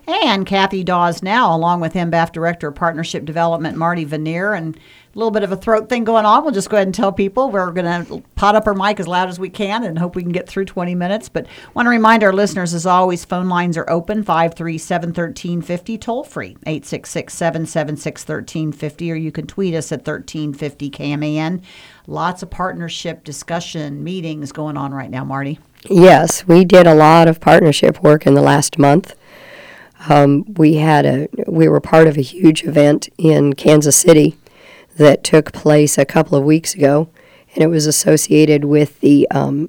And Kathy Dawes now, along with MBAF Director of Partnership Development, Marty Veneer, and a little bit of a throat thing going on. We'll just go ahead and tell people we're going to pot up our mic as loud as we can and hope we can get through 20 minutes. But want to remind our listeners, as always, phone lines are open, 537-1350, toll free, 866-776-1350, or you can tweet us at 1350 KMAN. Lots of partnership discussion meetings going on right now, Marty. Yes, we did a lot of partnership work in the last month. We were part of a huge event in Kansas City that took place a couple of weeks ago, and it was associated with the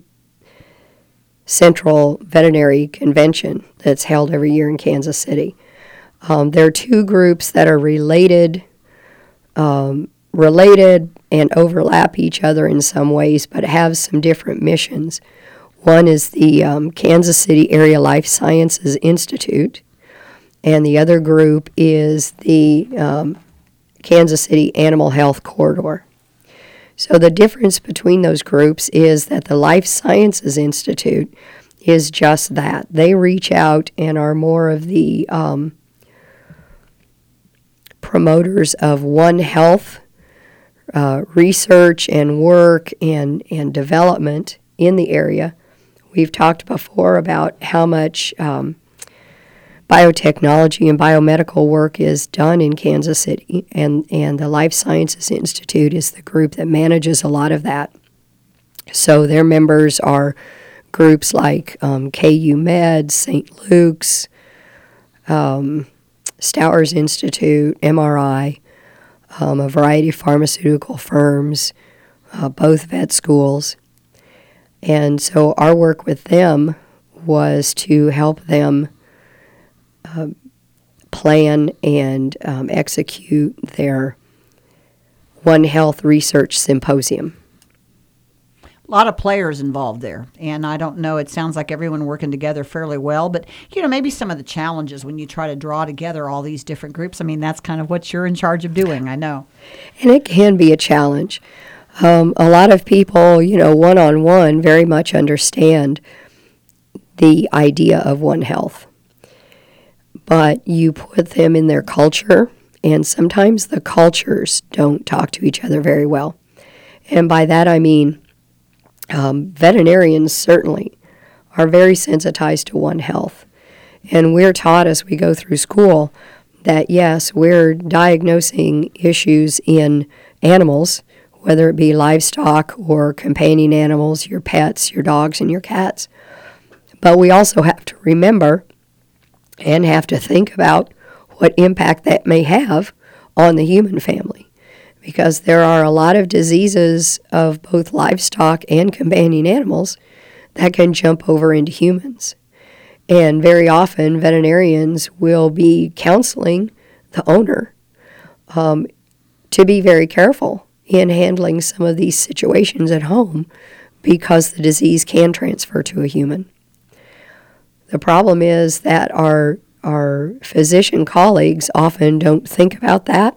Central Veterinary Convention that's held every year in Kansas City. There are two groups that are related and overlap each other in some ways, but have some different missions. One is the Kansas City Area Life Sciences Institute, and the other group is the Kansas City Animal Health Corridor. So the difference between those groups is that the Life Sciences Institute is just that. They reach out and are more of the promoters of One Health research and work and development in the area. We've talked before about how much biotechnology and biomedical work is done in Kansas City, and the Life Sciences Institute is the group that manages a lot of that. So their members are groups like KU Med, St. Luke's, Stowers Institute, MRI, a variety of pharmaceutical firms, both vet schools. And so our work with them was to help them plan and execute their One Health Research Symposium. A lot of players involved there, and I don't know, it sounds like everyone working together fairly well, but maybe some of the challenges when you try to draw together all these different groups. I mean, that's kind of what you're in charge of doing, I know. And it can be a challenge. A lot of people, one-on-one very much understand the idea of One Health. But you put them in their culture, and sometimes the cultures don't talk to each other very well. And by that I mean veterinarians certainly are very sensitized to One Health. And we're taught as we go through school that, yes, we're diagnosing issues in animals, whether it be livestock or companion animals, your pets, your dogs, and your cats. But we also have to remember and have to think about what impact that may have on the human family, because there are a lot of diseases of both livestock and companion animals that can jump over into humans. And very often veterinarians will be counseling the owner to be very careful in handling some of these situations at home, because the disease can transfer to a human. The problem is that our physician colleagues often don't think about that.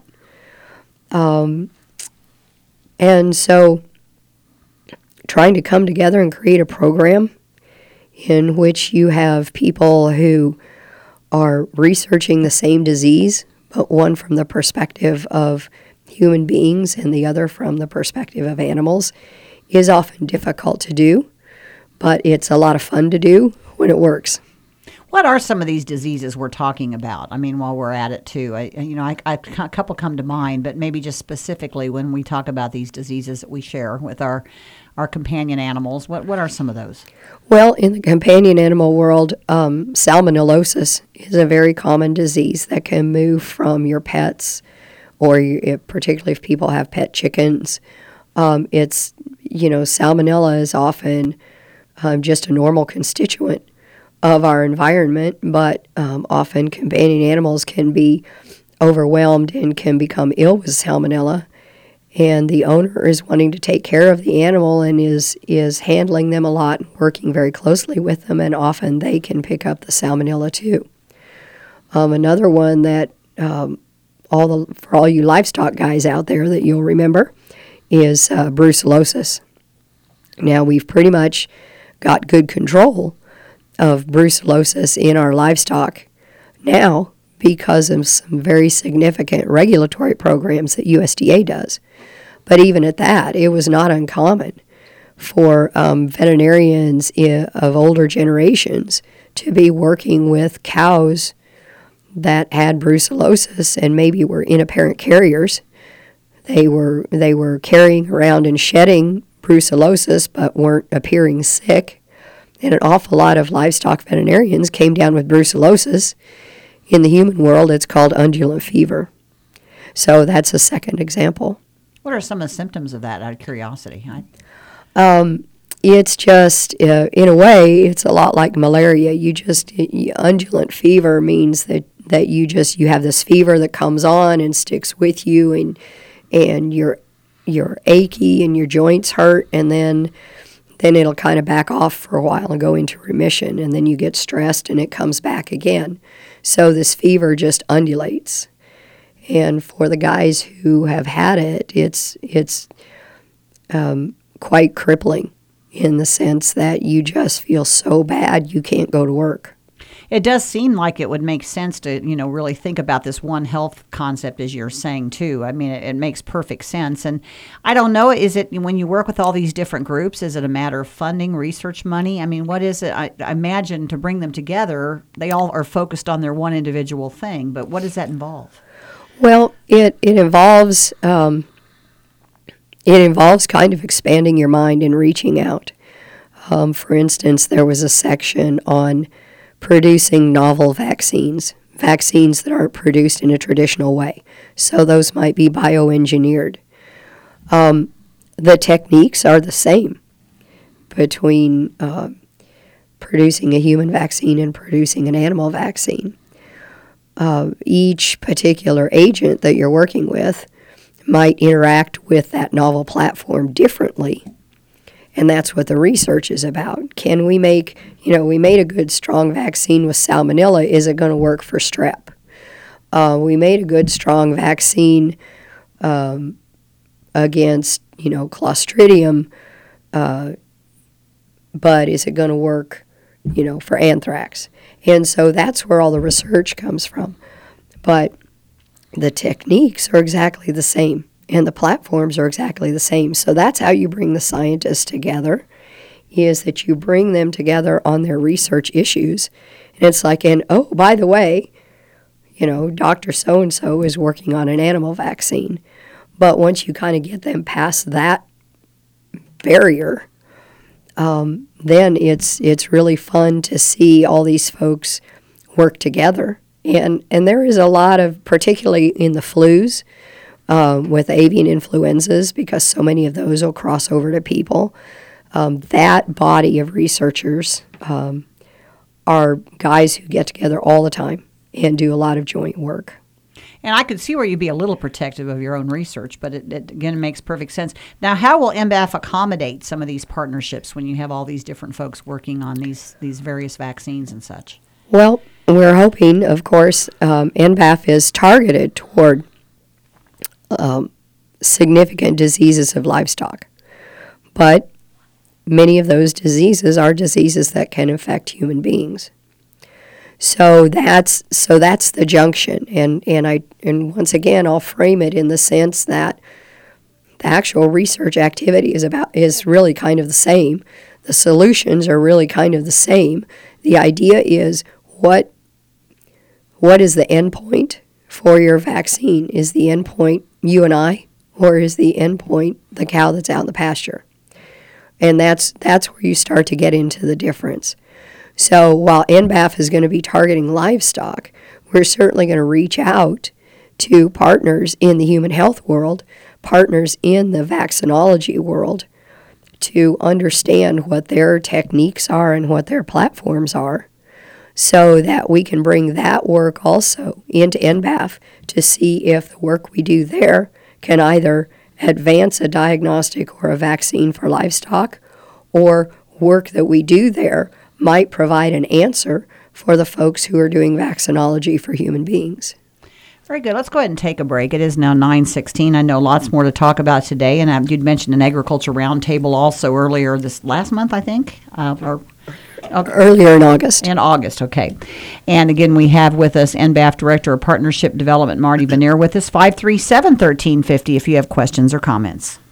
And so trying to come together and create a program in which you have people who are researching the same disease, but one from the perspective of human beings and the other from the perspective of animals, is often difficult to do, but it's a lot of fun to do when it works. What are some of these diseases we're talking about? I mean, while we're at it too, a couple come to mind, but maybe just specifically when we talk about these diseases that we share with our companion animals, what are some of those? Well, in the companion animal world, salmonellosis is a very common disease that can move from your pets, or particularly if people have pet chickens. Salmonella is often just a normal constituent of our environment, but often companion animals can be overwhelmed and can become ill with salmonella, and the owner is wanting to take care of the animal and is handling them a lot and working very closely with them, and often they can pick up the salmonella too. Another one that for all you livestock guys out there that you'll remember is brucellosis. Now, we've pretty much got good control of brucellosis in our livestock now because of some very significant regulatory programs that USDA does. But even at that, it was not uncommon for veterinarians of older generations to be working with cows that had brucellosis and maybe were inapparent carriers. They were carrying around and shedding brucellosis but weren't appearing sick. And an awful lot of livestock veterinarians came down with brucellosis. In the human world, it's called undulant fever. So that's a second example. What are some of the symptoms of that, out of curiosity? It's just, in a way, it's a lot like malaria. Undulant fever means that you have this fever that comes on and sticks with you, and you're achy and your joints hurt, and then it'll kind of back off for a while and go into remission, and then you get stressed and it comes back again. So this fever just undulates. And for the guys who have had it, it's quite crippling in the sense that you just feel so bad you can't go to work. It does seem like it would make sense to, really think about this One Health concept, as you're saying, too. I mean, it makes perfect sense. And I don't know, is it, when you work with all these different groups, is it a matter of funding, research money? I mean, what is it? I imagine to bring them together, they all are focused on their one individual thing, but what does that involve? Well, it involves kind of expanding your mind and reaching out. For instance, there was a section on producing novel vaccines that aren't produced in a traditional way. So those might be bioengineered. The techniques are the same between producing a human vaccine and producing an animal vaccine. Each particular agent that you're working with might interact with that novel platform differently. And that's what the research is about. Can we make, we made a good, strong vaccine with salmonella. Is it going to work for strep? We made a good, strong vaccine against, Clostridium, but is it going to work, for anthrax? And so that's where all the research comes from. But the techniques are exactly the same, and the platforms are exactly the same. So that's how you bring the scientists together, is that you bring them together on their research issues. And it's like, oh, by the way, Dr. So-and-so is working on an animal vaccine. But once you kind of get them past that barrier, then it's really fun to see all these folks work together. And there is a lot of, particularly in the flus, with avian influenzas, because so many of those will cross over to people. That body of researchers are guys who get together all the time and do a lot of joint work. And I could see where you'd be a little protective of your own research, but it again makes perfect sense. Now, how will NBAF accommodate some of these partnerships when you have all these different folks working on these various vaccines and such? Well, we're hoping, of course, NBAF is targeted toward significant diseases of livestock. But many of those diseases are diseases that can affect human beings. So that's the junction, and once again I'll frame it in the sense that the actual research activity is really kind of the same. The solutions are really kind of the same. The idea is what is the end point for your vaccine? Is the end point you and I, or is the end point the cow that's out in the pasture? And that's where you start to get into the difference. So while NBAF is going to be targeting livestock, we're certainly going to reach out to partners in the human health world, partners in the vaccinology world, to understand what their techniques are and what their platforms are, so that we can bring that work also into NBAF to see if the work we do there can either advance a diagnostic or a vaccine for livestock, or work that we do there might provide an answer for the folks who are doing vaccinology for human beings. Very good. Let's go ahead and take a break. It is now 9:16. I know lots more to talk about today, and you'd mentioned an agriculture roundtable also earlier this last month, I think. earlier in August. In August, okay. And again, we have with us NBAF Director of Partnership Development, Marty Vanier, with us, 537-1350, if you have questions or comments.